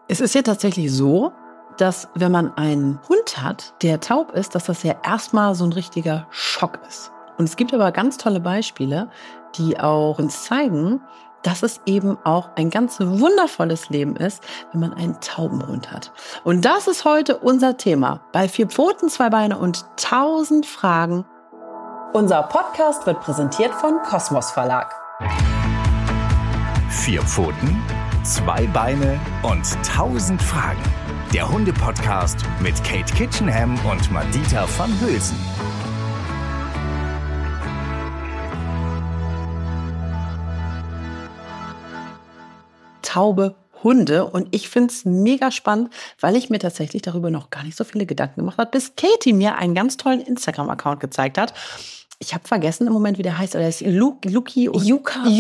Es ist ja tatsächlich so, dass wenn man einen Hund hat, der taub ist, dass das ja erstmal so ein richtiger Schock ist. Und es gibt aber ganz tolle Beispiele, die auch uns zeigen, dass es eben auch ein ganz wundervolles Leben ist, wenn man einen tauben Hund hat. Und das ist heute unser Thema bei 4 Pfoten, 2 Beine und 1000 Fragen. Unser Podcast wird präsentiert von Kosmos Verlag. 4 Pfoten, 2 Beine und 1000 Fragen. Der Hunde-Podcast mit Kate Kitchenham und Madita van Hülsen. Taube Hunde. Und ich finde es mega spannend, weil ich mir tatsächlich darüber noch gar nicht so viele Gedanken gemacht habe, bis Katie mir einen ganz tollen Instagram-Account gezeigt hat. Ich habe vergessen im Moment, wie der heißt. Der ist Luki und Yuka und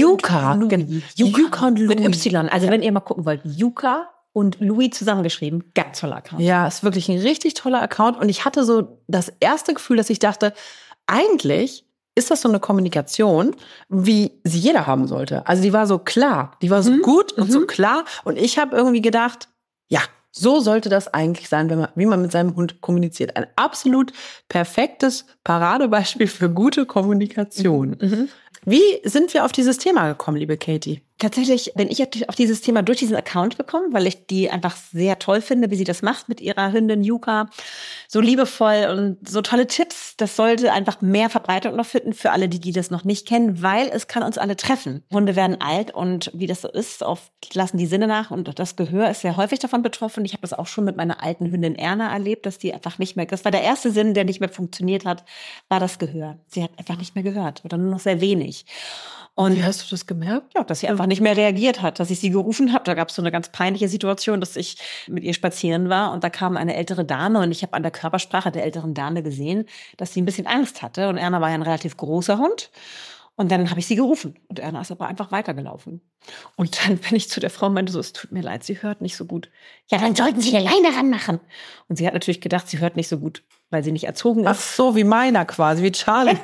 Louis. Mit Y. Also wenn ihr mal gucken wollt, Yuka und Louis zusammengeschrieben. Ganz toller Account. Ja, ist wirklich ein richtig toller Account. Und ich hatte so das erste Gefühl, dass ich dachte, eigentlich ist das so eine Kommunikation, wie sie jeder haben sollte. Also die war so klar, die war so gut und so klar. Und ich habe irgendwie gedacht, ja, so sollte das eigentlich sein, wie man mit seinem Hund kommuniziert. Ein absolut perfektes Paradebeispiel für gute Kommunikation. Wie sind wir auf dieses Thema gekommen, liebe Katie? Tatsächlich bin ich auf dieses Thema durch diesen Account gekommen, weil ich die einfach sehr toll finde, wie sie das macht mit ihrer Hündin Yuka. So liebevoll und so tolle Tipps. Das sollte einfach mehr Verbreitung noch finden für alle, die das noch nicht kennen, weil es kann uns alle treffen. Hunde werden alt und wie das so ist, oft lassen die Sinne nach und das Gehör ist sehr häufig davon betroffen. Ich habe das auch schon mit meiner alten Hündin Erna erlebt, dass die einfach nicht mehr, das war der erste Sinn, der nicht mehr funktioniert hat, war das Gehör. Sie hat einfach nicht mehr gehört oder nur noch sehr wenig. Und Wie hast du das gemerkt? ja, dass sie einfach nicht mehr reagiert hat, dass ich sie gerufen habe. Da gab es so eine ganz peinliche Situation, dass ich mit ihr spazieren war und da kam eine ältere Dame und ich habe an der Körpersprache der älteren Dame gesehen, dass sie ein bisschen Angst hatte. Und Erna war ja ein relativ großer Hund. Und dann habe ich sie gerufen und Erna ist aber einfach weitergelaufen. Und dann bin ich zu der Frau und meinte so, es tut mir leid, sie hört nicht so gut. Ja, dann sollten Sie die Leine ranmachen. Und sie hat natürlich gedacht, sie hört nicht so gut, weil sie nicht erzogen ist. Ach so, wie meiner quasi, wie Charlie.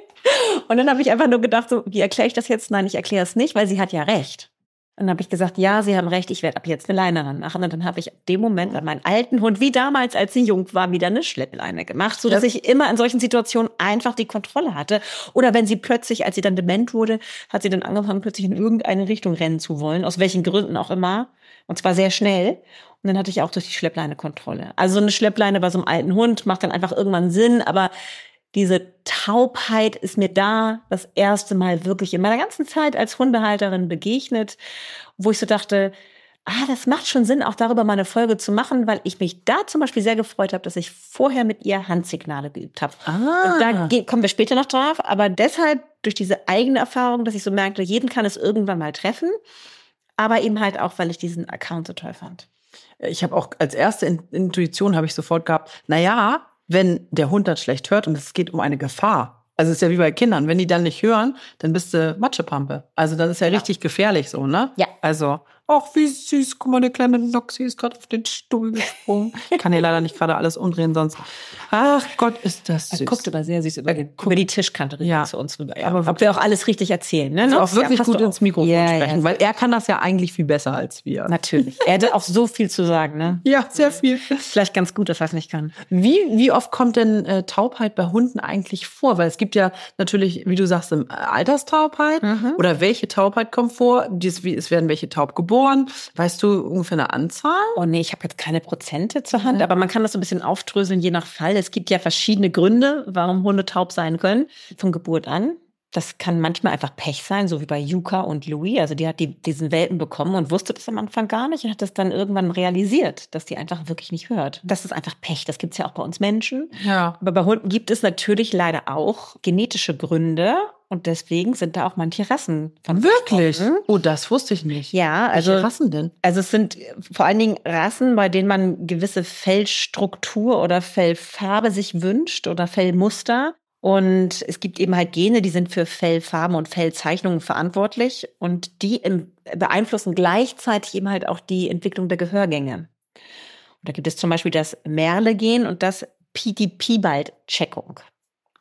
Und dann habe ich einfach nur gedacht, so, wie erkläre ich das jetzt? Nein, ich erkläre es nicht, weil sie hat ja recht. Und dann habe ich gesagt, ja, Sie haben recht, ich werde ab jetzt eine Leine ranmachen. Und dann habe ich ab dem Moment an meinen alten Hund, wie damals, als sie jung war, wieder eine Schleppleine gemacht, sodass ich immer in solchen Situationen einfach die Kontrolle hatte. Oder wenn sie plötzlich, als sie dann dement wurde, hat sie dann angefangen, plötzlich in irgendeine Richtung rennen zu wollen, aus welchen Gründen auch immer. Und zwar sehr schnell. Und dann hatte ich auch durch die Schleppleine Kontrolle. Also so eine Schleppleine bei so einem alten Hund macht dann einfach irgendwann Sinn, aber diese Taubheit ist mir da das erste Mal wirklich in meiner ganzen Zeit als Hundehalterin begegnet, wo ich so dachte, das macht schon Sinn, auch darüber mal eine Folge zu machen, weil ich mich da zum Beispiel sehr gefreut habe, dass ich vorher mit ihr Handsignale geübt habe. Und da kommen wir später noch drauf, aber deshalb durch diese eigene Erfahrung, dass ich so merkte, jeden kann es irgendwann mal treffen, aber eben halt auch, weil ich diesen Account so toll fand. Ich habe auch als erste Intuition habe ich sofort gehabt, naja, wenn der Hund das schlecht hört und es geht um eine Gefahr. Also es ist ja wie bei Kindern, wenn die dann nicht hören, dann bist du Matschepampe. Also das ist ja richtig gefährlich so, ne? Ja. Also, ach wie süß, guck mal, der kleine Noxy ist gerade auf den Stuhl gesprungen. Ich kann hier leider nicht gerade alles umdrehen, sonst. Ach Gott, ist das süß. Er guckt aber sehr süß über die Tischkante zu uns rüber. Ja. Aber ob wir auch alles richtig erzählen, ne? Also auch wirklich gut ins Mikrofon sprechen, sprechen, weil er kann das ja eigentlich viel besser als wir. Natürlich. Er hätte auch so viel zu sagen, ne? Ja, sehr viel. Vielleicht ganz gut, dass er es nicht kann. Wie oft kommt denn Taubheit bei Hunden eigentlich vor? Weil es gibt ja natürlich, wie du sagst, Alterstaubheit. Oder welche Taubheit kommt vor? Es werden welche taub geboren. Weißt du ungefähr eine Anzahl? Oh nee, ich habe jetzt keine Prozente zur Hand, aber man kann das so ein bisschen aufdröseln, je nach Fall. Es gibt ja verschiedene Gründe, warum Hunde taub sein können, von Geburt an. Das kann manchmal einfach Pech sein, so wie bei Yuka und Louis. Also die hat diesen Welpen bekommen und wusste das am Anfang gar nicht und hat das dann irgendwann realisiert, dass die einfach wirklich nicht hört. Das ist einfach Pech. Das gibt's ja auch bei uns Menschen. Ja. Aber bei Hunden gibt es natürlich leider auch genetische Gründe. Und deswegen sind da auch manche Rassen von Wirklich? betroffen. Oh, das wusste ich nicht. Ja, also welche Rassen denn? Also es sind vor allen Dingen Rassen, bei denen man gewisse Fellstruktur oder Fellfarbe sich wünscht oder Fellmuster. Und es gibt eben halt Gene, die sind für Fellfarben und Fellzeichnungen verantwortlich. Und die beeinflussen gleichzeitig eben halt auch die Entwicklung der Gehörgänge. Und da gibt es zum Beispiel das Merle-Gen und das Piti-Pibald-Checkung.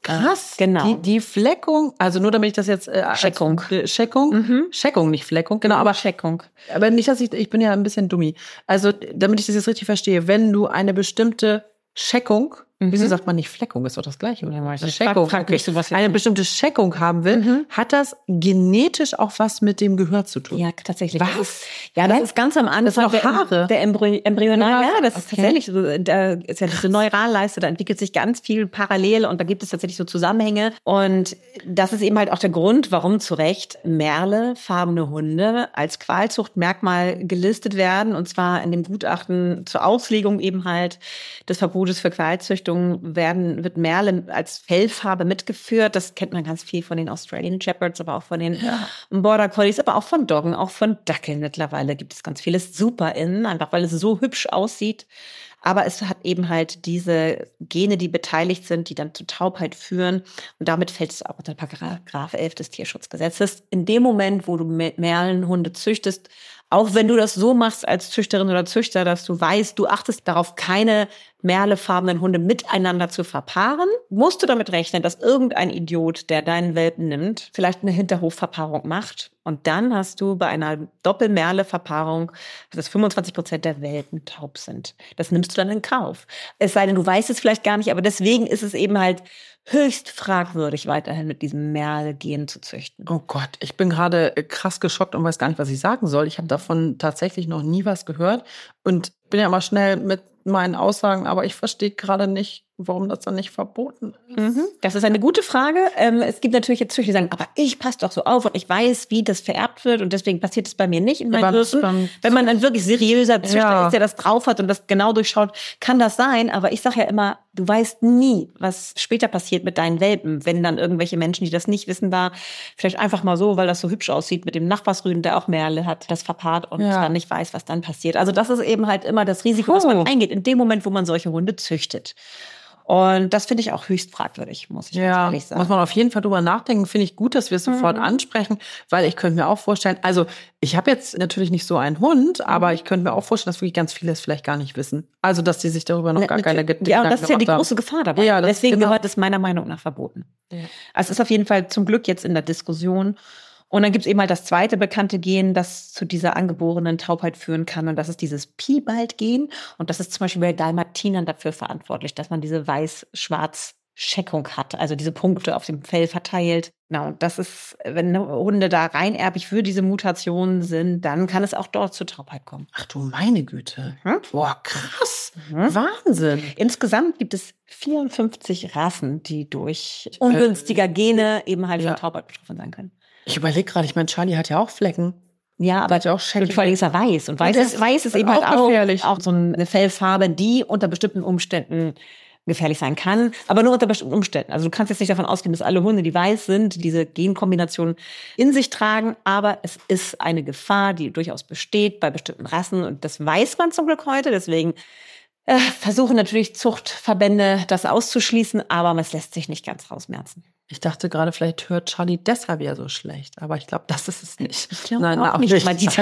Krass. Genau. Die Fleckung, also nur damit ich das jetzt... Scheckung. Scheckung, nicht Fleckung. Genau, aber Scheckung. Aber nicht, dass ich bin ja ein bisschen dummi. Also, damit ich das jetzt richtig verstehe, wenn du eine bestimmte Scheckung, wieso sagt man nicht Fleckung, ist doch das Gleiche, oder? Ja, Scheckung. frag mich sowas jetzt eine nicht. bestimmte Scheckung haben will, hat das genetisch auch was mit dem Gehör zu tun? Ja, tatsächlich. Was? Das ist ganz am Anfang. Das sind auch Haare. Der Embryonal. Ja, das ist Okay. tatsächlich so. Da ist ja diese Neuralleiste, da entwickelt sich ganz viel parallel und da gibt es tatsächlich so Zusammenhänge. Und das ist eben halt auch der Grund, warum zu Recht merlefarbene Hunde als Qualzuchtmerkmal gelistet werden. Und zwar in dem Gutachten zur Auslegung eben halt des Verbotes für Qualzüchtung wird Merle als Fellfarbe mitgeführt. Das kennt man ganz viel von den Australian Shepherds, aber auch von den Border Collies, aber auch von Doggen, auch von Dackeln mittlerweile gibt es ganz vieles super in, einfach weil es so hübsch aussieht. Aber es hat eben halt diese Gene, die beteiligt sind, die dann zur Taubheit führen. Und damit fällt es auch unter Paragraph 11 des Tierschutzgesetzes. In dem Moment, wo du Merlenhunde züchtest, auch wenn du das so machst als Züchterin oder Züchter, dass du weißt, du achtest darauf, keine merlefarbenen Hunde miteinander zu verpaaren, musst du damit rechnen, dass irgendein Idiot, der deinen Welpen nimmt, vielleicht eine Hinterhofverpaarung macht. Und dann hast du bei einer Doppelmerle-Verpaarung, dass 25% der Welpen taub sind. Das nimmst du dann in Kauf. Es sei denn, du weißt es vielleicht gar nicht, aber deswegen ist es eben halt höchst fragwürdig, weiterhin mit diesem Merle-Gen zu züchten. Oh Gott, ich bin gerade krass geschockt und weiß gar nicht, was ich sagen soll. Ich habe davon tatsächlich noch nie was gehört und bin ja immer schnell mit meinen Aussagen, aber ich verstehe gerade nicht, warum das dann nicht verboten ist. Das ist eine gute Frage. Es gibt natürlich jetzt Züchter, die sagen, aber ich passe doch so auf und ich weiß, wie das vererbt wird und deswegen passiert es bei mir nicht in meinen Würfen. Wenn man ein wirklich seriöser Züchter ist, der das drauf hat und das genau durchschaut, kann das sein. Aber ich sage ja immer, du weißt nie, was später passiert mit deinen Welpen, wenn dann irgendwelche Menschen, die das nicht wissen, da vielleicht einfach mal so, weil das so hübsch aussieht, mit dem Nachbarsrüden, der auch Merle hat, das verpaart und dann nicht weiß, was dann passiert. Also das ist eben halt immer das Risiko, was man eingeht, in dem Moment, wo man solche Hunde züchtet. Und das finde ich auch höchst fragwürdig, muss ich ganz ehrlich sagen. Muss man auf jeden Fall drüber nachdenken. Finde ich gut, dass wir es sofort ansprechen, weil ich könnte mir auch vorstellen, also ich habe jetzt natürlich nicht so einen Hund, aber ich könnte mir auch vorstellen, dass wirklich ganz viele es vielleicht gar nicht wissen. Also, dass die sich darüber noch gar keine Gedanken gemacht haben. Ja, und das ist ja die große Gefahr dabei. Ja, deswegen gehört es meiner Meinung nach verboten. Ja. Also es ist auf jeden Fall zum Glück jetzt in der Diskussion. Und dann gibt es eben halt das zweite bekannte Gen, das zu dieser angeborenen Taubheit führen kann. Und das ist dieses Piebald-Gen. Und das ist zum Beispiel bei Dalmatinern dafür verantwortlich, dass man diese Weiß-Schwarz-Scheckung hat. Also diese Punkte auf dem Fell verteilt. Genau, und das ist, wenn Hunde da reinerbig für diese Mutationen sind, dann kann es auch dort zur Taubheit kommen. Ach du meine Güte. Boah, krass. Wahnsinn. Insgesamt gibt es 54 Rassen, die durch ungünstiger Gene eben halt von Taubheit betroffen sein können. Ich überlege gerade, ich meine, Charlie hat ja auch Flecken. Ja, aber auch vor allem ist er weiß. Und weiß ist eben halt auch so eine Fellfarbe, die unter bestimmten Umständen gefährlich sein kann, aber nur unter bestimmten Umständen. Also du kannst jetzt nicht davon ausgehen, dass alle Hunde, die weiß sind, diese Genkombination in sich tragen, aber es ist eine Gefahr, die durchaus besteht bei bestimmten Rassen und das weiß man zum Glück heute, deswegen versuchen natürlich Zuchtverbände das auszuschließen, aber es lässt sich nicht ganz rausmerzen. Ich dachte gerade, vielleicht hört Charlie deshalb ja so schlecht, aber ich glaube, das ist es nicht. Ich glaube auch nicht.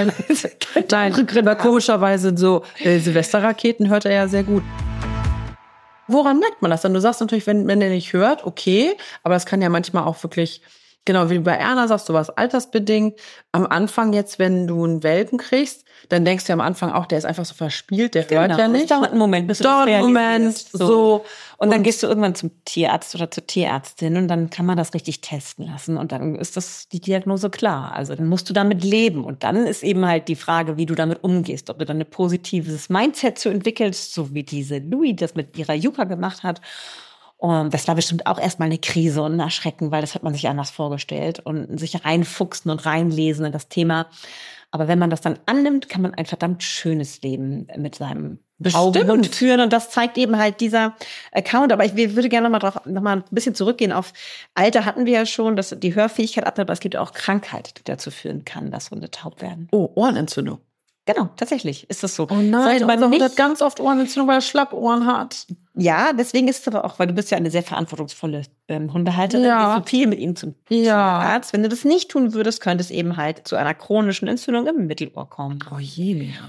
Nein, aber komischerweise so Silvesterraketen hört er ja sehr gut. Woran merkt man das dann? Du sagst natürlich, wenn er nicht hört, okay, aber das kann ja manchmal auch wirklich, genau wie bei Erna sagst du, was altersbedingt. Am Anfang jetzt, wenn du einen Welpen kriegst, dann denkst du am Anfang auch, der ist einfach so verspielt, der hört ja nicht. Es dauert einen Moment, bis du das realisierst. So. Und dann gehst du irgendwann zum Tierarzt oder zur Tierärztin und dann kann man das richtig testen lassen und dann ist das die Diagnose klar. Also dann musst du damit leben und dann ist eben halt die Frage, wie du damit umgehst, ob du dann ein positives Mindset zu entwickelst, so wie diese Louis das mit ihrer Yucca gemacht hat. Und das war bestimmt auch erstmal eine Krise und ein Erschrecken, weil das hat man sich anders vorgestellt und sich reinfuchsen und reinlesen in das Thema. Aber wenn man das dann annimmt, kann man ein verdammt schönes Leben mit seinem Hund führen. Und das zeigt eben halt dieser Account. Aber ich würde gerne noch mal ein bisschen zurückgehen auf Alter hatten wir ja schon, dass die Hörfähigkeit abnimmt, aber es gibt auch Krankheit, die dazu führen kann, dass Hunde taub werden. Oh, Ohrenentzündung. Genau, tatsächlich ist das so. Oh nein, unser Hund hat ganz oft Ohrenentzündung, weil er Schlappohren hat. Ja, deswegen ist es aber auch, weil du bist ja eine sehr verantwortungsvolle Hundehalterin, ja. so viel mit ihm zum Arzt. Wenn du das nicht tun würdest, könnte es eben halt zu einer chronischen Entzündung im Mittelohr kommen. Oh je.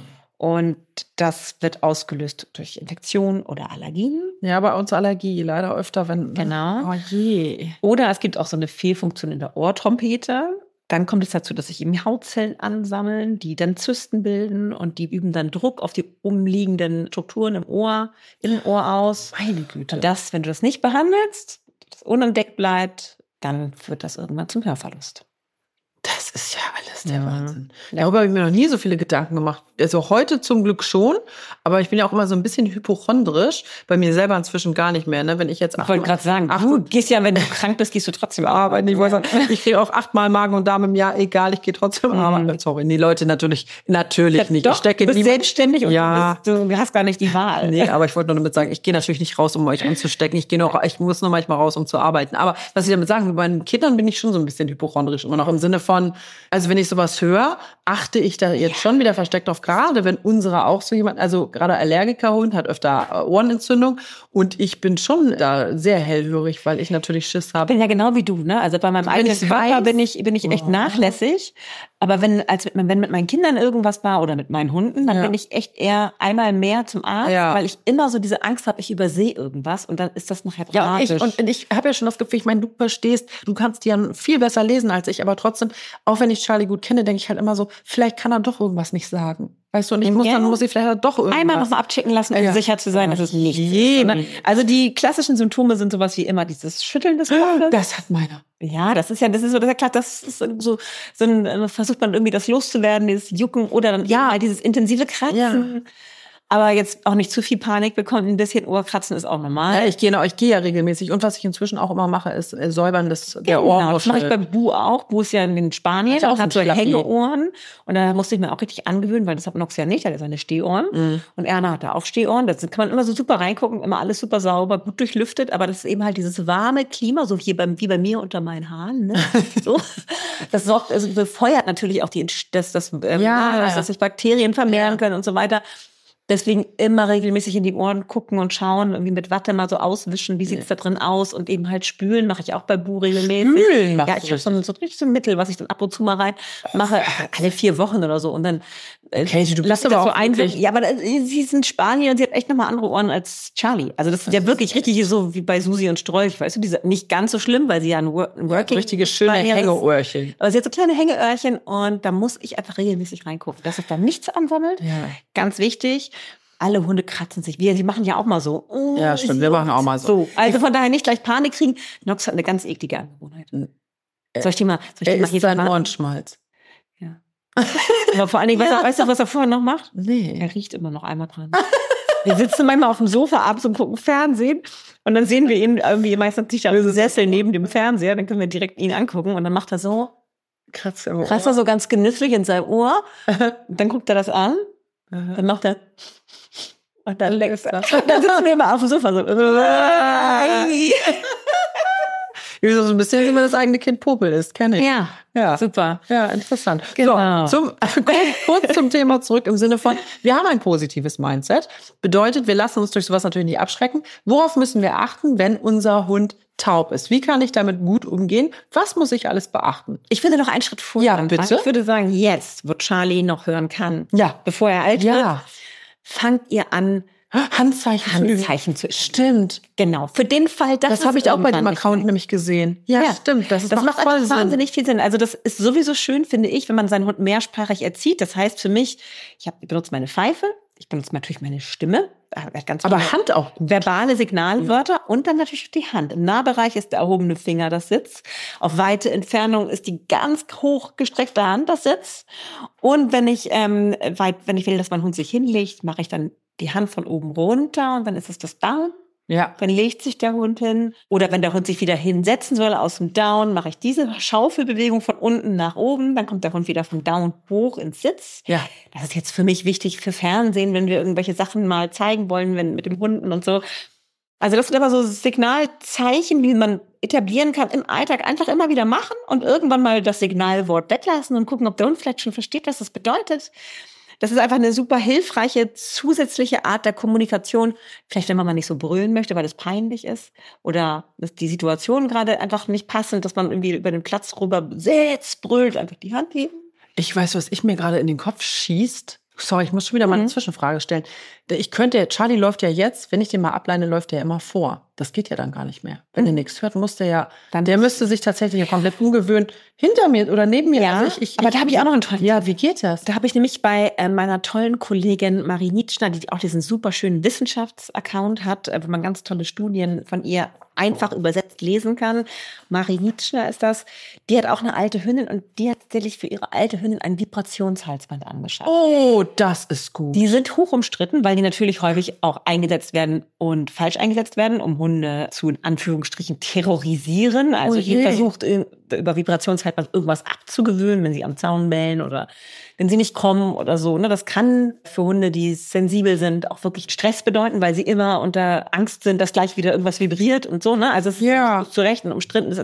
Und das wird ausgelöst durch Infektionen oder Allergien. Ja, bei uns Allergie leider öfter, wenn... Genau. Oh je. Oder es gibt auch so eine Fehlfunktion in der Ohrtrompete. Dann kommt es dazu, dass sich eben Hautzellen ansammeln, die dann Zysten bilden und die üben dann Druck auf die umliegenden Strukturen im Ohr, Innenohr aus. Meine Güte. Und das, wenn du das nicht behandelst, das unentdeckt bleibt, dann wird das irgendwann zum Hörverlust. Das ist ja alles der Wahnsinn. Darüber habe ich mir noch nie so viele Gedanken gemacht. Also heute zum Glück schon, aber ich bin ja auch immer so ein bisschen hypochondrisch. Bei mir selber inzwischen gar nicht mehr. Ne? Wenn ich jetzt Ich wollte gerade sagen, du gehst ja, wenn du krank bist, gehst du trotzdem arbeiten. Ich kriege auch 8-mal Magen und Darm im Jahr, egal, ich gehe trotzdem arbeiten. Sorry, die Leute natürlich nicht. Doch, Ich stecke du bist selbstständig und ja. du hast gar nicht die Wahl. Nee, aber ich wollte nur damit sagen, ich gehe natürlich nicht raus, um euch anzustecken. Ich muss nur manchmal raus, um zu arbeiten. Aber was ich damit sagen will, bei meinen Kindern bin ich schon so ein bisschen hypochondrisch. Immer noch im Sinne von, also wenn ich sowas höre, achte ich da jetzt schon wieder versteckt drauf. Gerade wenn unserer auch so jemand, also gerade Allergikerhund, hat öfter Ohrenentzündung. Und ich bin schon da sehr hellhörig, weil ich natürlich Schiss habe. Ich bin ja genau wie du, ne? Also bei meinem eigenen Körper bin ich echt nachlässig. Aber wenn mit meinen Kindern irgendwas war oder mit meinen Hunden, dann bin ich echt eher einmal mehr zum Arzt, weil ich immer so diese Angst habe, ich übersehe irgendwas und dann ist das nachher dramatisch. Ja, und ich habe ja schon das Gefühl, ich meine, du verstehst, du kannst die ja viel besser lesen als ich, aber trotzdem, auch wenn ich Charlie gut kenne, denke ich halt immer so, vielleicht kann er doch irgendwas nicht sagen. Weißt du, und dann muss ich vielleicht doch irgendwas. Einmal nochmal abchecken lassen, um sicher zu sein, dass es nicht ist. Also die klassischen Symptome sind sowas wie immer dieses Schütteln des Kopfes. Das hat meiner. Ja, das ist klar, das ist so versucht man irgendwie das loszuwerden, dieses Jucken oder dann mal dieses intensive Kratzen. Ja. Aber jetzt auch nicht zu viel Panik bekommen, ein bisschen Ohrkratzen ist auch normal. Ja, ich gehe ja regelmäßig. Und was ich inzwischen auch immer mache, ist Säubern der Ohren. Das mache ich bei Bu auch. Bu ist ja in Spanien und hat so Hängeohren. Und da musste ich mir auch richtig angewöhnen, weil das hat Nox ja nicht, er hat seine Stehohren. Mhm. Und Erna hat da auch Stehohren. Da kann man immer so super reingucken, immer alles super sauber, gut durchlüftet. Aber das ist eben halt dieses warme Klima, so wie bei mir unter meinen Haaren. Ne? So. Das sorgt, also befeuert natürlich auch dass sich Bakterien vermehren können und so weiter. Deswegen immer regelmäßig in die Ohren gucken und schauen, irgendwie mit Watte mal so auswischen, wie sieht's da drin aus und eben halt spülen, mache ich auch bei Bu regelmäßig. Spülen ja, ich habe so ein richtiges Mittel, was ich dann ab und zu mal rein mache, alle 4 Wochen oder so und dann okay, du lass das so einwirken. Ja, aber sie ist in Spanien und sie hat echt nochmal andere Ohren als Charlie. Also das ist ja wirklich richtig so wie bei Susi und Strolch, weißt du, diese nicht ganz so schlimm, weil sie ja ein Working richtige schöne Hängeöhrchen. Aber sie hat so kleine Hängeöhrchen und da muss ich einfach regelmäßig reingucken, dass sich da nichts ansammelt. Ja. Ganz wichtig. Alle Hunde kratzen sich. Sie machen ja auch mal so. Ja, stimmt. Wir machen auch mal so. Also von daher nicht gleich Panik kriegen. Nox hat eine ganz eklige Angewohnheit. Soll ich dir mal hier seinen Ohrenschmalz. Ja. Aber vor allen Dingen, weißt du, was er vorher noch macht? Nee. Er riecht immer noch einmal dran. Wir sitzen manchmal auf dem Sofa abends und gucken Fernsehen. Und dann sehen wir ihn irgendwie meistens nicht am Sessel neben dem Fernseher. Dann können wir direkt ihn angucken. Und dann macht er so. Kratzt er so ganz genüsslich in sein Ohr. Und dann guckt er das an. Dann macht er. Und dann leckt er. Dann sitzen wir immer auf dem Sofa so. So ein bisschen, wie man das eigene Kind Popel ist, kenne ich. Ja, super. Ja, interessant. Genau. So, kurz zum Thema zurück im Sinne von, wir haben ein positives Mindset. Bedeutet, wir lassen uns durch sowas natürlich nicht abschrecken. Worauf müssen wir achten, wenn unser Hund taub ist? Wie kann ich damit gut umgehen? Was muss ich alles beachten? Ich würde noch einen Schritt vorher anfangen. Bitte? Ich würde sagen, jetzt, wo Charlie noch hören kann, bevor er alt wird, fangt ihr an, Handzeichen zu üben. Stimmt. Genau. Für den Fall, dass das habe ich auch bei dem Account nämlich gesehen. Ja, stimmt. Das macht voll wahnsinnig viel Sinn. Also das ist sowieso schön, finde ich, wenn man seinen Hund mehrsprachig erzieht. Das heißt für mich, ich benutze meine Pfeife, ich benutze natürlich meine Stimme. Aber Hand auch. Verbale Signalwörter und dann natürlich die Hand. Im Nahbereich ist der erhobene Finger das Sitz. Auf weite Entfernung ist die ganz hoch gestreckte Hand das Sitz. Und wenn ich will, dass mein Hund sich hinlegt, mache ich dann die Hand von oben runter und dann ist es das Down. Ja. Dann legt sich der Hund hin. Oder wenn der Hund sich wieder hinsetzen soll aus dem Down, mache ich diese Schaufelbewegung von unten nach oben. Dann kommt der Hund wieder vom Down hoch ins Sitz. Ja. Das ist jetzt für mich wichtig für Fernsehen, wenn wir irgendwelche Sachen mal zeigen wollen, wenn mit dem Hunden und so. Also das sind aber so Signalzeichen, die man etablieren kann im Alltag, einfach immer wieder machen und irgendwann mal das Signalwort weglassen und gucken, ob der Hund vielleicht schon versteht, was das bedeutet. Das ist einfach eine super hilfreiche zusätzliche Art der Kommunikation. Vielleicht, wenn man mal nicht so brüllen möchte, weil es peinlich ist oder dass die Situation gerade einfach nicht passend, dass man irgendwie über den Platz rüber brüllt, einfach die Hand heben. Ich weiß, was ich mir gerade in den Kopf schießt. Sorry, ich muss schon wieder mal eine Zwischenfrage stellen. Charlie läuft ja jetzt, wenn ich den mal ableine, läuft der immer vor. Das geht ja dann gar nicht mehr. Wenn er nichts hört, muss der müsste sich tatsächlich ja komplett umgewöhnen. Hinter mir oder neben mir. Ja, also aber da habe ich auch noch einen tollen. Ja, wie geht das? Da habe ich nämlich bei meiner tollen Kollegin Marie Nitschner, die auch diesen super schönen Wissenschaftsaccount hat, wo man ganz tolle Studien von ihr einfach übersetzt lesen kann. Marie Nitschner ist das. Die hat auch eine alte Hündin und die hat tatsächlich für ihre alte Hündin ein Vibrationshalsband angeschafft. Oh, das ist gut. Die sind hoch umstritten, weil die natürlich häufig auch eingesetzt werden und falsch eingesetzt werden, um Hunde zu, in Anführungsstrichen, terrorisieren. Also die versucht, über Vibrationshalsband irgendwas abzugewöhnen, wenn sie am Zaun bellen oder wenn sie nicht kommen oder so. Das kann für Hunde, die sensibel sind, auch wirklich Stress bedeuten, weil sie immer unter Angst sind, dass gleich wieder irgendwas vibriert und so. Also es ist zu Recht ein umstrittenes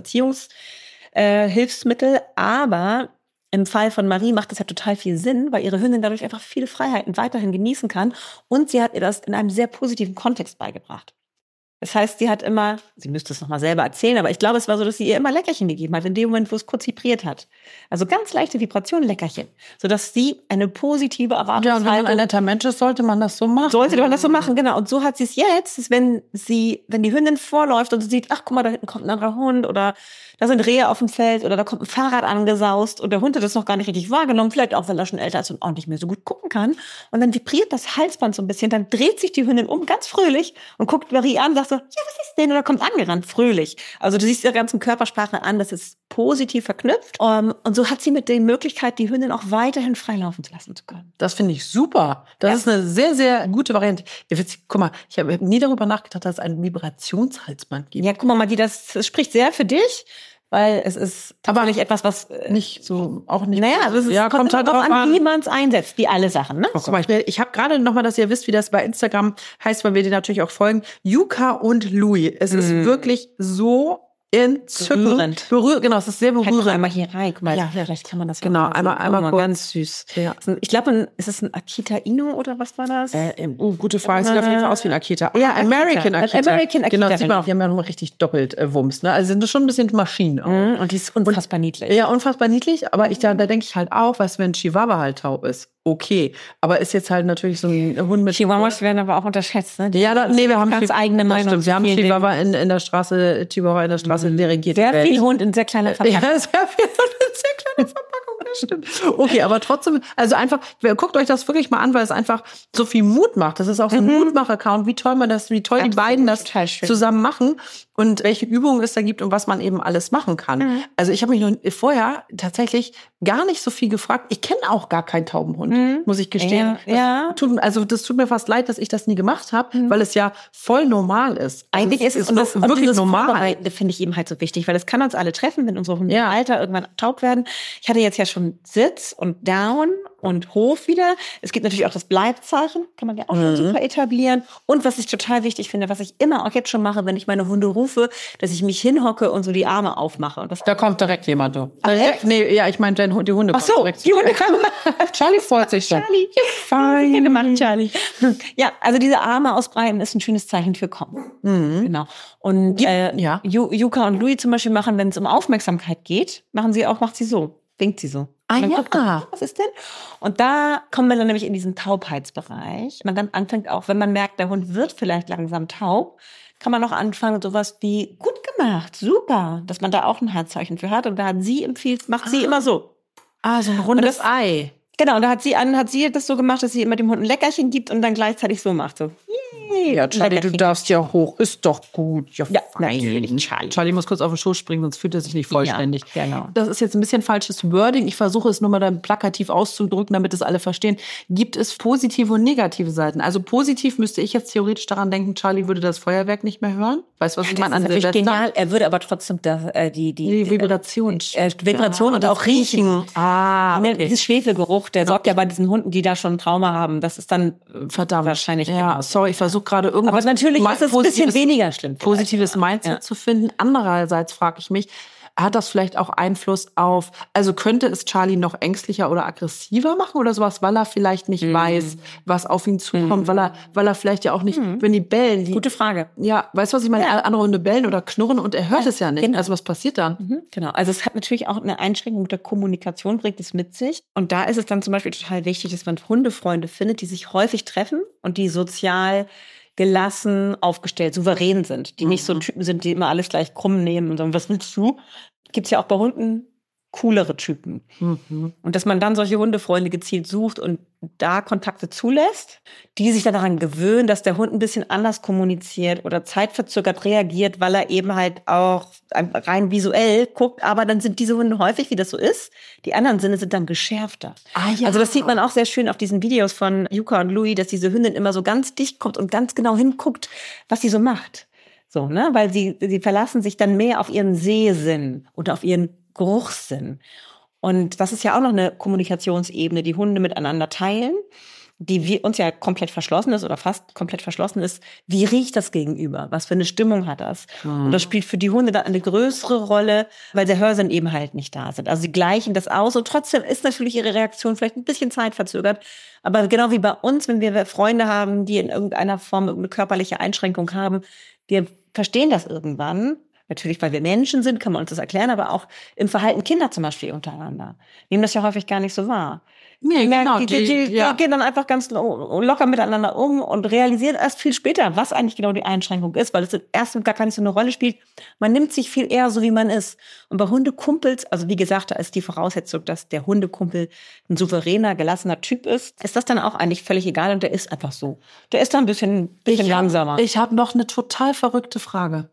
Erziehungshilfsmittel. Aber im Fall von Marie macht das ja total viel Sinn, weil ihre Hündin dadurch einfach viele Freiheiten weiterhin genießen kann. Und sie hat ihr das in einem sehr positiven Kontext beigebracht. Das heißt, sie hat immer, sie müsste es nochmal selber erzählen, aber ich glaube, es war so, dass sie ihr immer Leckerchen gegeben hat, in dem Moment, wo es kurz vibriert hat. Also ganz leichte Vibrationen, Leckerchen. Sodass sie eine positive Erwartungshaltung... Ja, und wenn man ein netter Mensch ist, sollte man das so machen. Sollte man das so machen, genau. Und so hat sie es jetzt, wenn die Hündin vorläuft und sie sieht, ach, guck mal, da hinten kommt ein anderer Hund oder da sind Rehe auf dem Feld oder da kommt ein Fahrrad angesaust und der Hund hat das noch gar nicht richtig wahrgenommen, vielleicht auch, weil er schon älter ist und auch nicht mehr so gut gucken kann. Und dann vibriert das Halsband so ein bisschen, dann dreht sich die Hündin um, ganz fröhlich und guckt Marie an und sagt so, ja, was ist denn? Oder kommt angerannt, fröhlich. Also du siehst der ganzen Körpersprache an, das ist positiv verknüpft. Und so hat sie mit der Möglichkeit, die Hündin auch weiterhin freilaufen zu lassen zu können. Das finde ich super. Das ist eine sehr, sehr gute Variante. Guck mal, ich habe nie darüber nachgedacht, dass es ein Vibrationshalsband gibt. Ja, guck mal, das spricht sehr für dich. Weil es ist tatsächlich etwas, was nicht so, auch nicht. Naja, also es kommt halt drauf an, wie man es einsetzt, wie alle Sachen, ne? Guck mal, ich habe gerade noch mal, dass ihr wisst, wie das bei Instagram heißt, weil wir dir natürlich auch folgen. Yuka und Louis. Es ist wirklich so entzückend. Berührend. Genau, es ist sehr berührend. Einmal hier rein, guck mal. Ja, vielleicht kann man das. Genau, einmal kurz. Ganz süß. Ja. Ich glaube, ist es ein Akita Inu oder was war das? Gute Frage. Sieht auf jeden Fall aus wie ein Akita. Ja, American Akita. American Akita. Genau, das sieht man auch. Die haben ja nochmal richtig doppelt Wumms, ne? Also sind das schon ein bisschen Maschinen auch. Und die ist unfassbar niedlich. Ja, unfassbar niedlich. Aber da denke ich halt auch, was, wenn ein Chihuahua halt taub ist. Okay, aber ist jetzt halt natürlich so ein Hund mit... Chihuahuas werden aber auch unterschätzt, ne? Wir haben ganz eigene Meinung. Stimmt, wir haben Chihuahua in der Straße, dirigiert. Sehr viel Hund in sehr kleiner Verpackung. Ja, sehr viel Hund in sehr kleiner Verpackung, das stimmt. Okay, aber trotzdem, also einfach, guckt euch das wirklich mal an, weil es einfach so viel Mut macht. Das ist auch so ein Mutmach-Account, wie toll die beiden das zusammen machen und welche Übungen es da gibt und was man eben alles machen kann. Also ich habe mich noch vorher tatsächlich gar nicht so viel gefragt. Ich kenne auch gar keinen Taubenhund, muss ich gestehen. Ja. Das tut mir fast leid, dass ich das nie gemacht habe, weil es ja voll normal ist. Eigentlich ist es wirklich normal. Das finde ich eben halt so wichtig, weil es kann uns alle treffen, wenn unsere Hunde im Alter irgendwann taub werden. Ich hatte jetzt ja schon Sitz und Down und Hof wieder. Es gibt natürlich auch das Bleibzeichen, kann man ja auch schon super etablieren. Und was ich total wichtig finde, was ich immer auch jetzt schon mache, wenn ich meine Hunde rufe, dass ich mich hinhocke und so die Arme aufmache. Und da kommt direkt jemand. Nee, ja, ich meine, die Hunde. Ach so, die Hunde kommen. Charlie freut sich schon. Charlie, fein gemacht, Charlie. Ja, also diese Arme ausbreiten ist ein schönes Zeichen für kommen. Genau. Und Yuka und Louis zum Beispiel machen, wenn es um Aufmerksamkeit geht, macht sie so. Denkt sie so. Guckt, was ist denn? Und da kommen wir dann nämlich in diesen Taubheitsbereich. Man dann anfängt auch, wenn man merkt, der Hund wird vielleicht langsam taub, kann man auch anfangen, sowas wie gut gemacht, super, dass man da auch ein Handzeichen für hat. Und da macht sie immer so. So ein rundes Ei. Genau, und da hat sie das so gemacht, dass sie immer dem Hund ein Leckerchen gibt und dann gleichzeitig so macht. So. Ja, Charlie, du darfst ja hoch. Ist doch gut. Ja, nein, Charlie muss kurz auf den Schoß springen, sonst fühlt er sich nicht vollständig. Ja, genau. Das ist jetzt ein bisschen falsches Wording. Ich versuche es nur mal dann plakativ auszudrücken, damit es alle verstehen. Gibt es positive und negative Seiten? Also positiv müsste ich jetzt theoretisch daran denken, Charlie würde das Feuerwerk nicht mehr hören. Weißt du, was ich meine? Das ist genial. Er würde aber trotzdem die Vibration und auch riechen. Okay. Dieses Schwefelgeruch, der sorgt ja bei diesen Hunden, die da schon ein Trauma haben. Das ist dann verdammt wahrscheinlich. Ja, sorry, ich versuche gerade irgendwas. Aber natürlich ist es ein bisschen weniger schlimm. Positives Mindset zu finden. Andererseits frage ich mich, hat das vielleicht auch Einfluss auf, also könnte es Charlie noch ängstlicher oder aggressiver machen oder sowas, weil er vielleicht nicht weiß, was auf ihn zukommt, weil er vielleicht ja auch nicht, wenn die bellen. Gute Frage. Ja, weißt du, was ich meine? Andere Hunde bellen oder knurren und er hört es ja nicht. Genau. Also was passiert dann? Genau, also es hat natürlich auch eine Einschränkung mit der Kommunikation, bringt es mit sich. Und da ist es dann zum Beispiel total wichtig, dass man Hundefreunde findet, die sich häufig treffen und die sozial gelassen, aufgestellt, souverän sind. Die nicht so Typen sind, die immer alles gleich krumm nehmen und sagen, was willst du? Gibt's ja auch bei Hunden coolere Typen. Und dass man dann solche Hundefreunde gezielt sucht und da Kontakte zulässt, die sich dann daran gewöhnen, dass der Hund ein bisschen anders kommuniziert oder zeitverzögert reagiert, weil er eben halt auch rein visuell guckt. Aber dann sind diese Hunde häufig, wie das so ist, die anderen Sinne sind dann geschärfter. Ja. Also das sieht man auch sehr schön auf diesen Videos von Yuka und Louis, dass diese Hündin immer so ganz dicht kommt und ganz genau hinguckt, was sie so macht. So, ne? Weil sie verlassen sich dann mehr auf ihren Sehsinn oder auf ihren Geruchssinn. Und das ist ja auch noch eine Kommunikationsebene, die Hunde miteinander teilen, die uns ja komplett verschlossen ist oder fast komplett verschlossen ist. Wie riecht das Gegenüber? Was für eine Stimmung hat das? Und das spielt für die Hunde dann eine größere Rolle, weil der Hörsinn eben halt nicht da sind. Also sie gleichen das aus und trotzdem ist natürlich ihre Reaktion vielleicht ein bisschen zeitverzögert. Aber genau wie bei uns, wenn wir Freunde haben, die in irgendeiner Form irgendeine körperliche Einschränkung haben, wir verstehen das irgendwann. Natürlich, weil wir Menschen sind, kann man uns das erklären, aber auch im Verhalten Kinder zum Beispiel untereinander. Nehmen das ja häufig gar nicht so wahr. Nee, genau. Die gehen dann einfach ganz locker miteinander um und realisieren erst viel später, was eigentlich genau die Einschränkung ist, weil es erst gar nicht so eine Rolle spielt. Man nimmt sich viel eher so, wie man ist. Und bei Hundekumpels, also wie gesagt, da ist die Voraussetzung, dass der Hundekumpel ein souveräner, gelassener Typ ist das dann auch eigentlich völlig egal und der ist einfach so. Der ist da ein bisschen langsamer. Ich habe noch eine total verrückte Frage.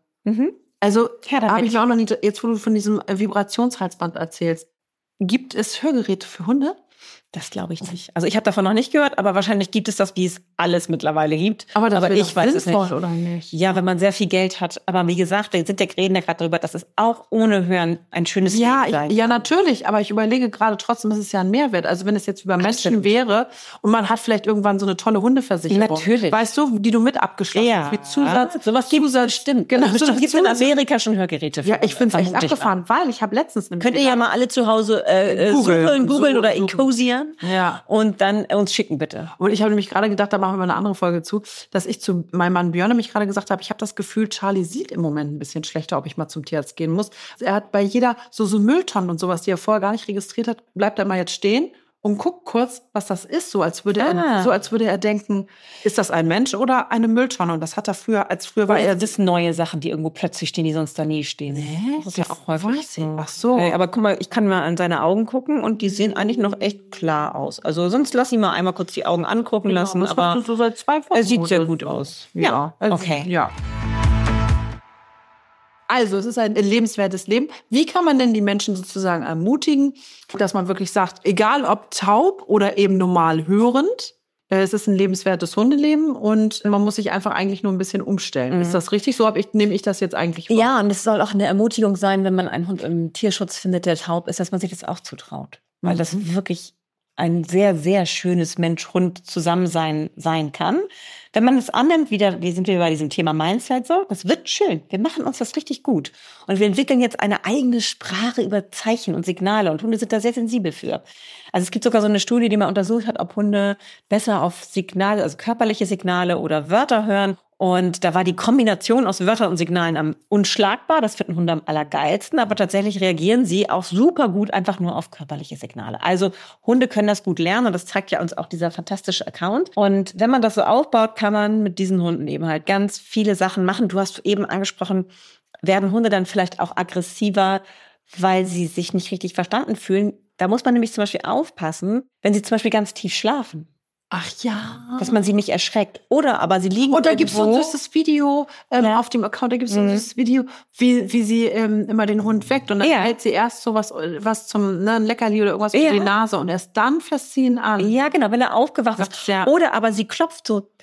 Also habe ich mir auch noch nie, jetzt wo du von diesem Vibrationshalsband erzählst, gibt es Hörgeräte für Hunde? Das glaube ich nicht. Also ich habe davon noch nicht gehört, aber wahrscheinlich gibt es das, wie es alles mittlerweile gibt. Aber ich weiß es nicht. Oder nicht. Ja, wenn man sehr viel Geld hat. Aber wie gesagt, wir reden ja gerade darüber, dass es auch ohne Hören ein schönes Leben sein kann. Ja, natürlich. Aber ich überlege gerade trotzdem, ist es ja ein Mehrwert. Also wenn es jetzt über Menschen wäre und man hat vielleicht irgendwann so eine tolle Hundeversicherung. Natürlich. Weißt du, die du mit abgeschlossen hast. Wie Zusatz. Sowas gibt es bestimmt. Genau. Es gibt in Amerika schon Hörgeräte für. Ja, ich finde es echt abgefahren, weil ich habe letztens könnt ihr ja mal alle zu Hause googeln oder incosieren. Ja. Und dann uns schicken, bitte. Und ich habe nämlich gerade gedacht, da machen wir mal eine andere Folge zu, dass ich zu meinem Mann Björn nämlich gerade gesagt habe, ich habe das Gefühl, Charlie sieht im Moment ein bisschen schlechter, ob ich mal zum Tierarzt gehen muss. Er hat bei jeder so Mülltonnen und sowas, die er vorher gar nicht registriert hat, bleibt er mal jetzt stehen und guckt kurz, was das ist, so als würde er denken, ist das ein Mensch oder eine Mülltonne? Und das hat er früher war er. Das sind neue Sachen, die irgendwo plötzlich stehen, die sonst da nie stehen. Nee, das ist ja auch häufig so. Ach so. Okay, aber guck mal, ich kann mal an seine Augen gucken und die sehen eigentlich noch echt klar aus. Also sonst lass ihn mal einmal kurz die Augen angucken lassen. Das aber so seit 2 Wochen. Er sieht sehr gut aus. Ja. Okay. Ja. Also, es ist ein lebenswertes Leben. Wie kann man denn die Menschen sozusagen ermutigen, dass man wirklich sagt, egal ob taub oder eben normal hörend, es ist ein lebenswertes Hundeleben und man muss sich einfach eigentlich nur ein bisschen umstellen. Ist das richtig? So nehme ich das jetzt eigentlich wahr? Ja, und es soll auch eine Ermutigung sein, wenn man einen Hund im Tierschutz findet, der taub ist, dass man sich das auch zutraut. Weil das wirklich ein sehr, sehr schönes Mensch-Hund-Zusammensein sein kann. Wenn man es annimmt, wir sind wieder bei diesem Thema Mindset so, das wird schön. Wir machen uns das richtig gut. Und wir entwickeln jetzt eine eigene Sprache über Zeichen und Signale. Und Hunde sind da sehr sensibel für. Also es gibt sogar so eine Studie, die mal untersucht hat, ob Hunde besser auf Signale, also körperliche Signale oder Wörter hören. Und da war die Kombination aus Wörtern und Signalen am unschlagbar. Das finden Hunde am allergeilsten. Aber tatsächlich reagieren sie auch super gut einfach nur auf körperliche Signale. Also Hunde können das gut lernen. Und das zeigt ja uns auch dieser fantastische Account. Und wenn man das so aufbaut, kann man mit diesen Hunden eben halt ganz viele Sachen machen. Du hast eben angesprochen, werden Hunde dann vielleicht auch aggressiver, weil sie sich nicht richtig verstanden fühlen. Da muss man nämlich zum Beispiel aufpassen, wenn sie zum Beispiel ganz tief schlafen. Ach ja. Dass man sie nicht erschreckt. Oder aber sie liegen. Und da gibt es so das Video auf dem Account, da gibt es so das Video, wie sie immer den Hund weckt. Und dann hält sie erst so was zum ein Leckerli oder irgendwas für die Nase und erst dann fasst sie ihn an. Ja, genau, wenn er aufgewacht ist. Ja. Oder aber sie klopft so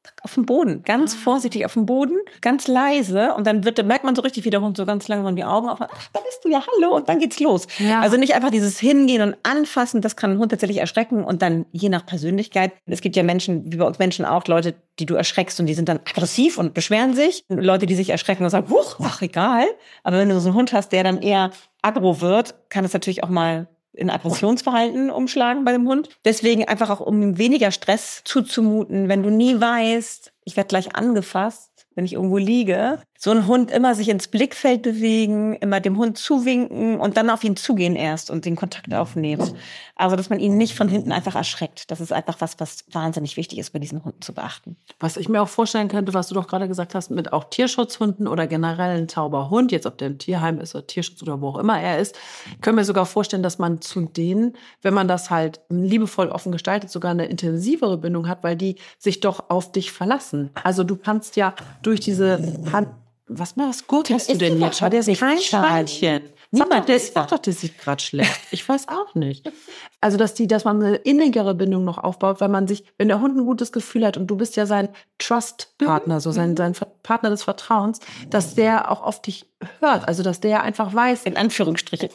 auf dem Boden, ganz vorsichtig auf dem Boden, ganz leise und dann merkt man so richtig, wie der Hund so ganz langsam die Augen aufmacht. Ach, da bist du ja, hallo, und dann geht's los. Ja. Also nicht einfach dieses Hingehen und Anfassen, das kann einen Hund tatsächlich erschrecken und dann je nach Persönlichkeit. Es gibt ja Menschen, wie bei uns Menschen auch, Leute, die du erschreckst und die sind dann aggressiv und beschweren sich. Leute, die sich erschrecken und sagen, huch, ach egal. Aber wenn du so einen Hund hast, der dann eher aggro wird, kann es natürlich auch mal in Aggressionsverhalten umschlagen bei dem Hund. Deswegen einfach auch, um ihm weniger Stress zuzumuten, wenn du nie weißt, ich werde gleich angefasst, wenn ich irgendwo liege. So ein Hund immer sich ins Blickfeld bewegen, immer dem Hund zuwinken und dann auf ihn zugehen erst und den Kontakt aufnehmen. Also, dass man ihn nicht von hinten einfach erschreckt. Das ist einfach was wahnsinnig wichtig ist, bei diesen Hunden zu beachten. Was ich mir auch vorstellen könnte, was du doch gerade gesagt hast, mit auch Tierschutzhunden oder generell ein tauber Hund, jetzt ob der im Tierheim ist oder Tierschutz oder wo auch immer er ist, können wir sogar vorstellen, dass man zu denen, wenn man das halt liebevoll offen gestaltet, sogar eine intensivere Bindung hat, weil die sich doch auf dich verlassen. Also du kannst ja durch diese Hand, was gurgelst du denn jetzt? Der ist kein Schweinchen. Niemand ist Sag doch, das sieht gerade schlecht. Ich weiß auch nicht. Also, dass man eine innigere Bindung noch aufbaut, weil man sich, wenn der Hund ein gutes Gefühl hat und du bist ja sein Trust-Partner, so sein Partner des Vertrauens, dass der auch auf dich hört. Also, dass der einfach weiß. In Anführungsstrichen.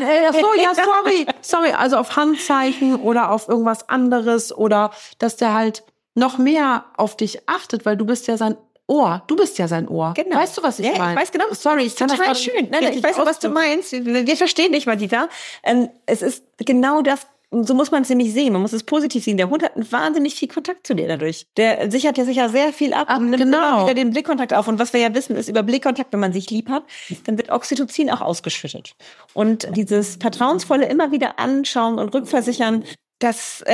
Sorry. Also auf Handzeichen oder auf irgendwas anderes oder dass der halt noch mehr auf dich achtet, weil du bist ja sein Ohr. Du bist ja sein Ohr. Genau. Weißt du, was ich meine? Ich weiß genau. Sorry, ich kann das total schön. Nein, ich weiß, was du meinst. Wir verstehen dich, Madita. Es ist genau das. So muss man es nämlich sehen. Man muss es positiv sehen. Der Hund hat wahnsinnig viel Kontakt zu dir dadurch. Der sichert ja sicher sehr viel ab und nimmt immer wieder den Blickkontakt auf. Und was wir ja wissen, ist über Blickkontakt, wenn man sich lieb hat, dann wird Oxytocin auch ausgeschüttet. Und dieses vertrauensvolle immer wieder anschauen und rückversichern, das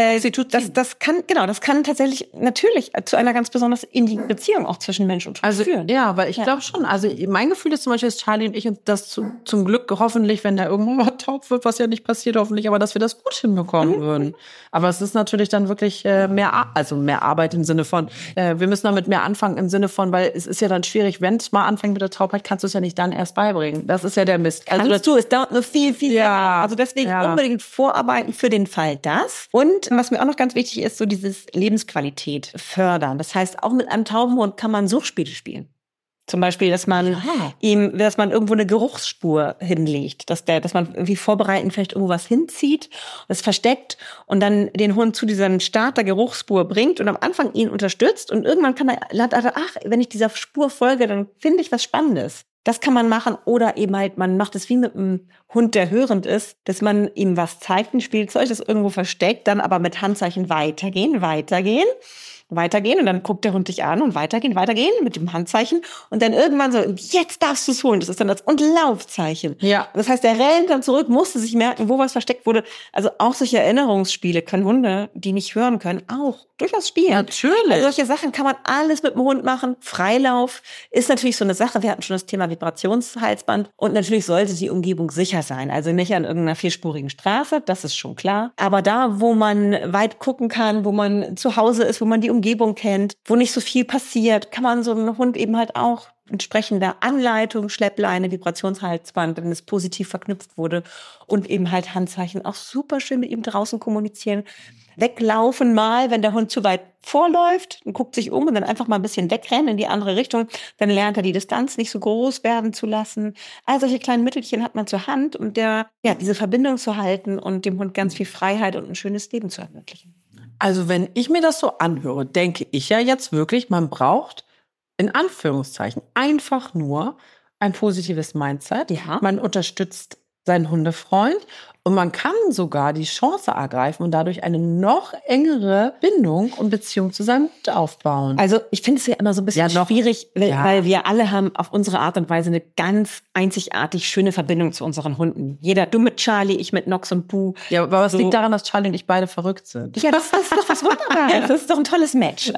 kann tatsächlich natürlich zu einer ganz besonders innigen Beziehung auch zwischen Mensch und Hund führen. Ja, weil ich glaube schon, also mein Gefühl ist zum Beispiel, dass Charlie und ich uns das zum Glück hoffentlich, wenn der irgendwann mal taub wird, was ja nicht passiert hoffentlich, aber dass wir das gut hinbekommen würden. Aber es ist natürlich dann wirklich mehr Arbeit im Sinne von, wir müssen damit mehr anfangen im Sinne von, weil es ist ja dann schwierig, wenn es mal anfängt mit der Taubheit, kannst du es ja nicht dann erst beibringen. Das ist ja der Mist. Also es dauert nur viel länger. Also deswegen unbedingt vorarbeiten für den Fall das. Und was mir auch noch ganz wichtig ist, so dieses Lebensqualität fördern. Das heißt, auch mit einem tauben Hund kann man Suchspiele spielen. Zum Beispiel, dass man irgendwo eine Geruchsspur hinlegt, dass man irgendwie vorbereitend vielleicht irgendwo was hinzieht, das versteckt und dann den Hund zu dieser Start der Geruchsspur bringt und am Anfang ihn unterstützt und irgendwann wenn ich dieser Spur folge, dann finde ich was Spannendes. Das kann man machen oder eben halt, man macht es wie mit einem Hund, der hörend ist, dass man ihm was zeigt, ein Spielzeug, das irgendwo versteckt, dann aber mit Handzeichen weitergehen und dann guckt der Hund dich an und weitergehen mit dem Handzeichen und dann irgendwann so, jetzt darfst du es holen, das ist dann das und Laufzeichen. Ja. Das heißt, der rennt dann zurück, musste sich merken, wo was versteckt wurde. Also auch solche Erinnerungsspiele können Hunde, die nicht hören können, auch durchaus spielen. Natürlich. Also solche Sachen kann man alles mit dem Hund machen. Freilauf ist natürlich so eine Sache. Wir hatten schon das Thema Vibrationshalsband und natürlich sollte die Umgebung sicher sein. Also nicht an irgendeiner vierspurigen Straße, das ist schon klar. Aber da, wo man weit gucken kann, wo man zu Hause ist, wo man die Umgebung kennt, wo nicht so viel passiert, kann man so einen Hund eben halt auch entsprechender Anleitung, Schleppleine, Vibrationshalsband, wenn es positiv verknüpft wurde und eben halt Handzeichen auch super schön mit ihm draußen kommunizieren. Weglaufen mal, wenn der Hund zu weit vorläuft und guckt sich um und dann einfach mal ein bisschen wegrennen in die andere Richtung, dann lernt er die Distanz nicht so groß werden zu lassen. All solche kleinen Mittelchen hat man zur Hand, um diese Verbindung zu halten und dem Hund ganz viel Freiheit und ein schönes Leben zu ermöglichen. Also wenn ich mir das so anhöre, denke ich ja jetzt wirklich, man braucht in Anführungszeichen einfach nur ein positives Mindset. Ja. Man unterstützt seinen Hundefreund und man kann sogar die Chance ergreifen und dadurch eine noch engere Bindung und Beziehung zu seinem Hund aufbauen. Also ich finde es ja immer so ein bisschen schwierig, weil wir alle haben auf unsere Art und Weise eine ganz einzigartig schöne Verbindung zu unseren Hunden. Du mit Charlie, ich mit Nox und Boo. Ja, aber was liegt daran, dass Charlie und ich beide verrückt sind? Ja, das ist doch was Wunderbares. Das ist doch ein tolles Match.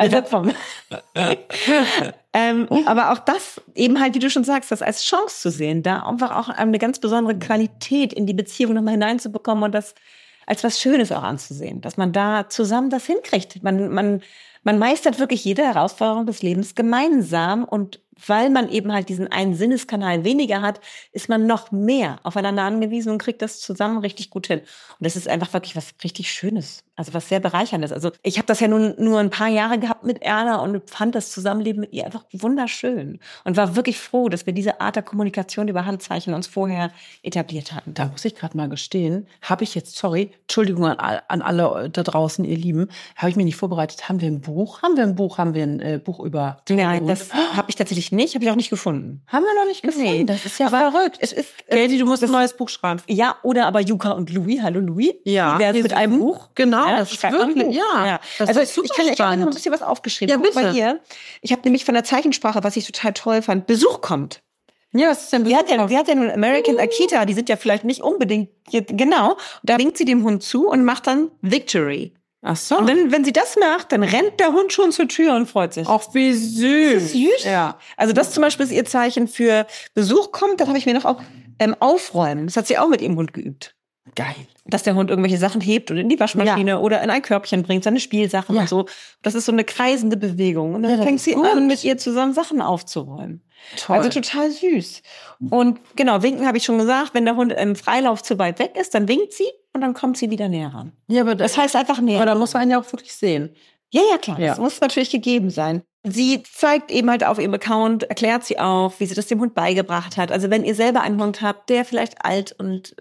Aber auch das eben halt, wie du schon sagst, das als Chance zu sehen, da einfach auch eine ganz besondere Qualität in die Beziehung nochmal hineinzubekommen und das als was Schönes auch anzusehen, dass man da zusammen das hinkriegt. Man meistert wirklich jede Herausforderung des Lebens gemeinsam und weil man eben halt diesen einen Sinneskanal weniger hat, ist man noch mehr aufeinander angewiesen und kriegt das zusammen richtig gut hin. Und das ist einfach wirklich was richtig Schönes. Also was sehr Bereicherndes. Also ich habe das ja nur ein paar Jahre gehabt mit Erna und fand das Zusammenleben mit ihr einfach wunderschön. Und war wirklich froh, dass wir diese Art der Kommunikation über Handzeichen uns vorher etabliert hatten. Da muss ich gerade mal gestehen, habe ich jetzt, Entschuldigung an alle da draußen, ihr Lieben, habe ich mir nicht vorbereitet. Haben wir ein Buch? Haben wir ein Buch über... Nein, das habe ich tatsächlich nicht, habe ich auch nicht gefunden. Haben wir noch nicht gefunden? Nee. Das ist ja verrückt. Es ist, Katie, du musst ein neues Buch schreiben. Ja, oder aber Yuka und Louis. Hallo Louis. Ja. Wie wär's mit einem Buch? Genau, Ja, das ist wirklich, ja. Das Also ist super ich habe noch spannend. ein bisschen was aufgeschrieben. Ja, Guck bitte. mal hier. Ich habe nämlich von der Zeichensprache, was ich total toll fand, Besuch kommt. Ja, was ist denn Sie hat ja nun American Akita, die sind ja vielleicht nicht unbedingt, genau. Da winkt sie dem Hund zu und macht dann Victory. Ach so. Und wenn sie das macht, dann rennt der Hund schon zur Tür und freut sich. Auch wie süß. Das ist süß. Ja. Also das zum Beispiel ist ihr Zeichen für Besuch kommt. Dann habe ich mir noch auch aufräumen. Das hat sie auch mit ihrem Hund geübt. Geil. Dass der Hund irgendwelche Sachen hebt und in die Waschmaschine oder in ein Körbchen bringt, seine Spielsachen und so. Das ist so eine kreisende Bewegung. Und dann fängt sie an, mit ihr zusammen Sachen aufzuräumen. Toll. Also total süß. Und genau, winken habe ich schon gesagt. Wenn der Hund im Freilauf zu weit weg ist, dann winkt sie und dann kommt sie wieder näher ran. Ja, aber Das heißt einfach näher. aber da muss man ihn ja auch wirklich sehen. Ja, klar. Ja. Das muss natürlich gegeben sein. Sie zeigt eben halt auf ihrem Account, erklärt sie auch, wie sie das dem Hund beigebracht hat. Also wenn ihr selber einen Hund habt, der vielleicht alt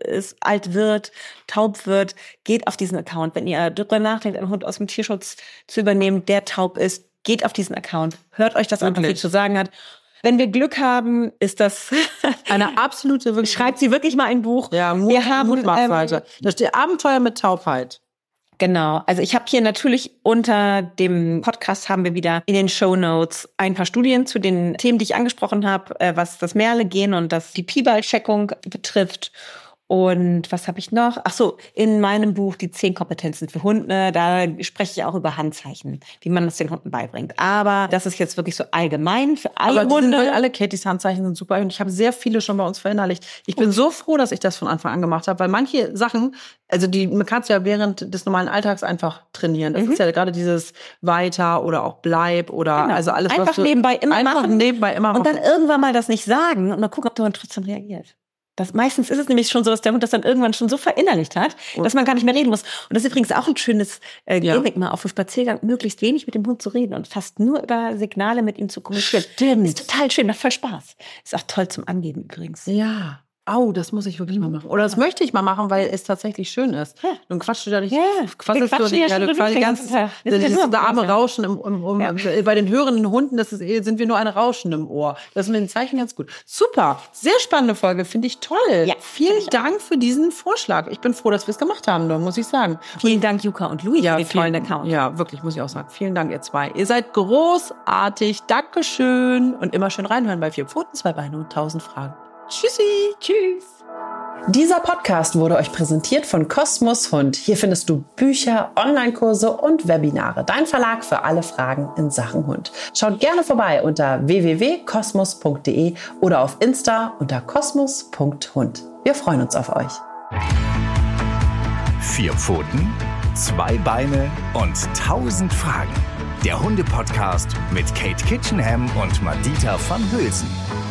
wird, taub wird, geht auf diesen Account. Wenn ihr darüber nachdenkt, einen Hund aus dem Tierschutz zu übernehmen, der taub ist, geht auf diesen Account. Hört euch das an, was sie zu sagen hat. Wenn wir Glück haben, ist das Eine absolute wirklich. schreibt sie wirklich mal ein Buch. Ja, Wir haben Mutmachseite. Da steht Abenteuer mit Taubheit. Genau. Also ich habe hier natürlich unter dem Podcast haben wir wieder in den Shownotes ein paar Studien zu den Themen, die ich angesprochen habe, was das Merle-Gen und die Pi-Ball-Checkung betrifft. Und was habe ich noch? Ach so, in meinem Buch die 10 Kompetenzen für Hunde, da spreche ich auch über Handzeichen, wie man das den Hunden beibringt. Aber das ist jetzt wirklich so allgemein für alle Aber Hunde. alle Katys Handzeichen sind super und ich habe sehr viele schon bei uns verinnerlicht. Ich bin so froh, dass ich das von Anfang an gemacht habe, weil manche Sachen, also man kann es ja während des normalen Alltags einfach trainieren. Das ist ja gerade dieses Weiter oder auch Bleib oder Genau. also alles, Einfach was du nebenbei immer machen. nebenbei immer Und machen. dann irgendwann mal das nicht sagen und mal gucken, ob der Hund trotzdem reagiert. Meistens ist es nämlich schon so, dass der Hund das dann irgendwann schon so verinnerlicht hat, dass man gar nicht mehr reden muss. Und das ist übrigens auch ein schönes Gimmick, mal auf dem Spaziergang möglichst wenig mit dem Hund zu reden und fast nur über Signale mit ihm zu kommunizieren. Stimmt. Ist total schön, macht voll Spaß. Ist auch toll zum Angeben übrigens. Ja. Das muss ich wirklich mal machen. Oder das möchte ich mal machen, weil es tatsächlich schön ist. Ja. Dann quatschst du da nicht, Ja. quasselst Wir du quatschen nicht, ja schon du quasi den ganz, ganzen Tag. Wir das sind ja ist nur der am arme Quatschen. Rauschen bei den hörenden Hunden, sind wir nur ein Rauschen im Ohr. Das ist mit den Zeichen ganz gut. Super, sehr spannende Folge, finde ich toll. Ja, vielen Dank für diesen Vorschlag. Ich bin froh, dass wir es gemacht haben, muss ich sagen. Vielen Dank, Yuka und Louis, für den tollen Account. Ja, wirklich, muss ich auch sagen. Vielen Dank, ihr zwei. Ihr seid großartig. Dankeschön. Und immer schön reinhören bei 4 Pfoten, 2 Beine und 1000 Fragen. Tschüssi. Tschüss. Dieser Podcast wurde euch präsentiert von Kosmos Hund. Hier findest du Bücher, Online-Kurse und Webinare. Dein Verlag für alle Fragen in Sachen Hund. Schaut gerne vorbei unter www.kosmos.de oder auf Insta unter kosmos.hund. Wir freuen uns auf euch. 4 Pfoten, 2 Beine und 1000 Fragen. Der Hunde-Podcast mit Kate Kitchenham und Madita van Hülsen.